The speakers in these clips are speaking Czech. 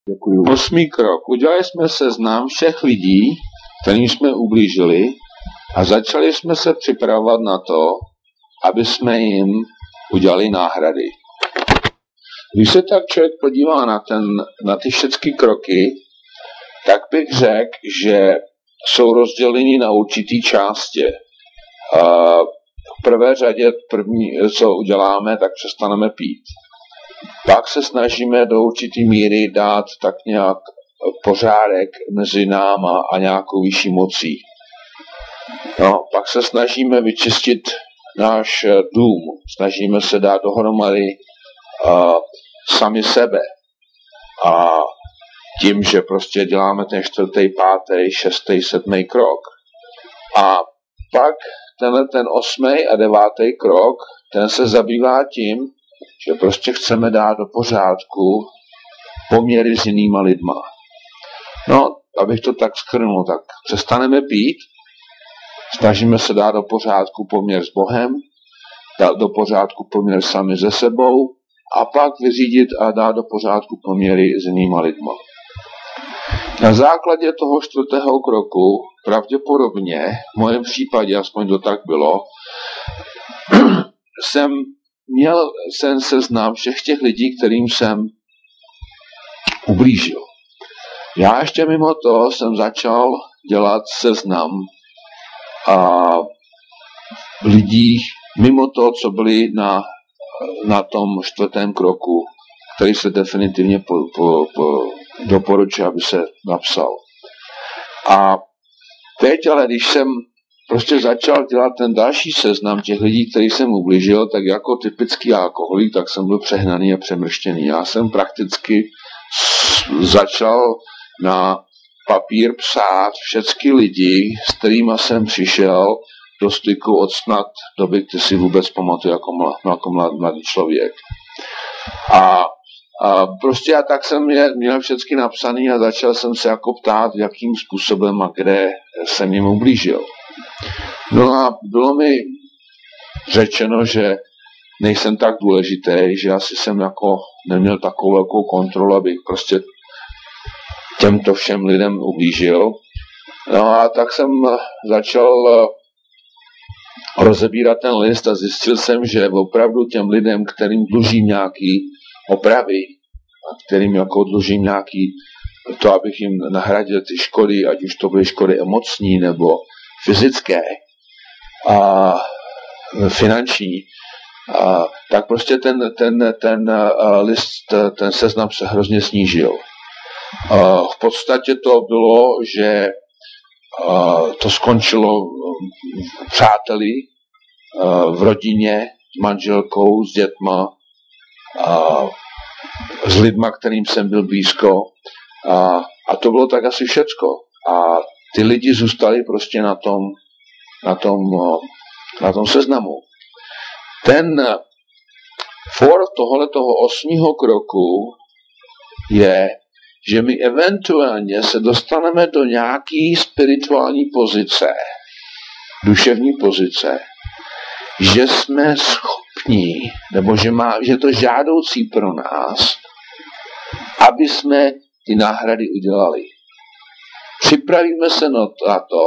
Děkuju. 8. krok. Udělali jsme seznam všech lidí, kterým jsme ublížili a začali jsme se připravovat na to, aby jsme jim udělali náhrady. Když se tak člověk podívá na ty všechny kroky, tak bych řekl, že jsou rozděleni na určitý části. V prvé řadě co uděláme, tak přestaneme pít. Pak se snažíme do určitý míry dát tak nějak pořádek mezi náma a nějakou vyšší mocí. No, pak se snažíme vyčistit náš dům. Snažíme se dát dohromady sami sebe. A tím, že prostě děláme ten 4., 5., 6., 7. krok. A pak ten 8. a 9. krok, ten se zabývá tím, že prostě chceme dát do pořádku poměry s jinýma lidma. No, abych to tak shrnul, tak přestaneme pít, snažíme se dát do pořádku poměr s Bohem, dát do pořádku poměr sami se sebou a pak vyřídit a dát do pořádku poměry s jinýma lidma. Na základě toho 4. kroku pravděpodobně, v mém případě, aspoň to tak bylo, jsem seznam všech těch lidí, kterým jsem ublížil. Já ještě mimo to jsem začal dělat seznam lidí mimo to, co byli na tom 4. kroku, který se definitivně doporučuje, aby se napsal. A teď ale, když jsem prostě začal dělat ten další seznam těch lidí, který jsem ublížil, tak jako typický alkoholik, tak jsem byl přehnaný a přemrštěný. Já jsem prakticky začal na papír psát všechny lidi, s kterými jsem přišel do styku od snad doby, kdy si vůbec pamatuju jako mladý člověk. A prostě já tak jsem měl všechny napsaný a začal jsem se jako ptát, jakým způsobem a kde jsem jim ublížil. No a bylo mi řečeno, že nejsem tak důležitý, že asi jsem jako neměl takovou velkou kontrolu, abych prostě těmto všem lidem ublížil. No a tak jsem začal rozebírat ten list a zjistil jsem, že opravdu těm lidem, kterým dlužím nějaký opravy a kterým jako dlužím nějaký to, abych jim nahradil ty škody, ať už to byly škody emocní nebo fyzické a finanční, tak prostě ten list, ten seznam se hrozně snížil. V podstatě to bylo, že to skončilo přáteli, v rodině, s manželkou, s dětma, s lidma, kterým jsem byl blízko. A to bylo tak asi všecko. A ty lidi zůstali prostě na tom seznamu. Ten for tohoto 8. kroku je, že my eventuálně se dostaneme do nějaký spirituální pozice, duševní pozice, že jsme schopni, nebo že to žádoucí pro nás, aby jsme ty náhrady udělali. Připravíme se na to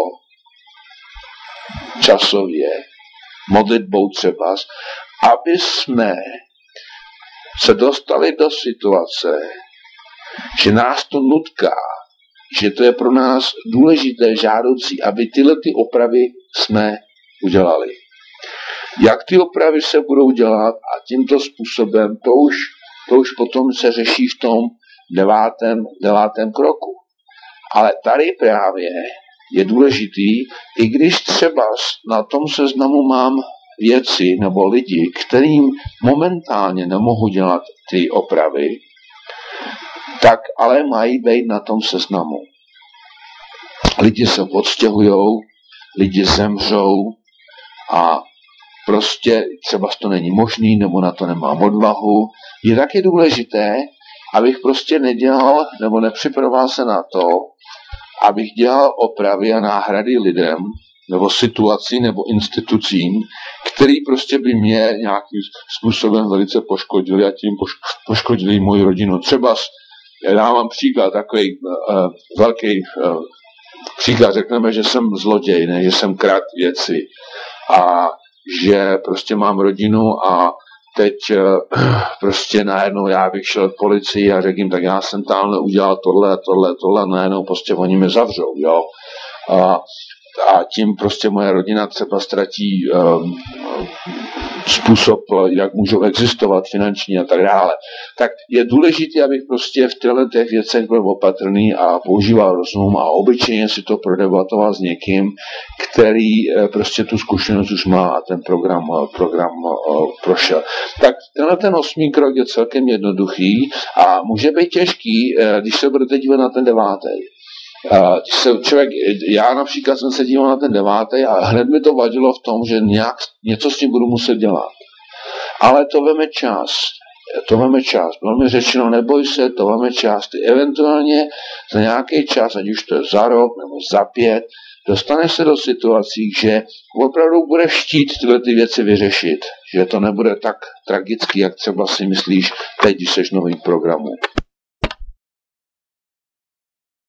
časově, modlitbou třeba, aby jsme se dostali do situace, že nás to nutká, že to je pro nás důležité, žádoucí, aby tyhle ty opravy jsme udělali. Jak ty opravy se budou dělat a tímto způsobem, to už potom se řeší v tom 9. kroku. Ale tady právě je důležitý, i když třeba na tom seznamu mám věci nebo lidi, kterým momentálně nemohu dělat ty opravy, tak ale mají být na tom seznamu. Lidi se odstěhujou, lidi zemřou a prostě třeba to není možný, nebo na to nemám odvahu. Je taky důležité, abych prostě nedělal nebo nepřipravoval se na to, abych dělal opravy a náhrady lidem, nebo situací, nebo institucím, který prostě by mě nějakým způsobem velice poškodili a tím poškodili moji rodinu. Třeba já mám příklad, takový velký příklad, řekneme, že jsem zloděj, ne, že jsem kradl věci a že prostě mám rodinu a teď prostě najednou já bych šel k policii a řekl jim, tak já jsem tamhle udělal tohle, najednou prostě oni mě zavřou, jo. A tím prostě moje rodina třeba ztratí způsob, jak můžou existovat finančně a tak dále. Tak je důležité, abych prostě v těchto těch věcech byl opatrný a používal rozum a obyčejně si to prodebatoval s někým, který prostě tu zkušenost už má a ten program prošel. Tak tenhle ten 8. krok je celkem jednoduchý a může být těžký, když se budete dívat na ten 9. Já například jsem se díval na ten 9. a hned mi to vadilo v tom, že něco s tím budu muset dělat. Ale to veme čas. Bylo mi řečeno, neboj se, to veme čas. Ty eventuálně za nějaký čas, ať už to je za rok nebo za 5, dostaneš se do situací, že opravdu budeš chtít tyhle ty věci vyřešit. Že to nebude tak tragický, jak třeba si myslíš teď, když seš nový programu.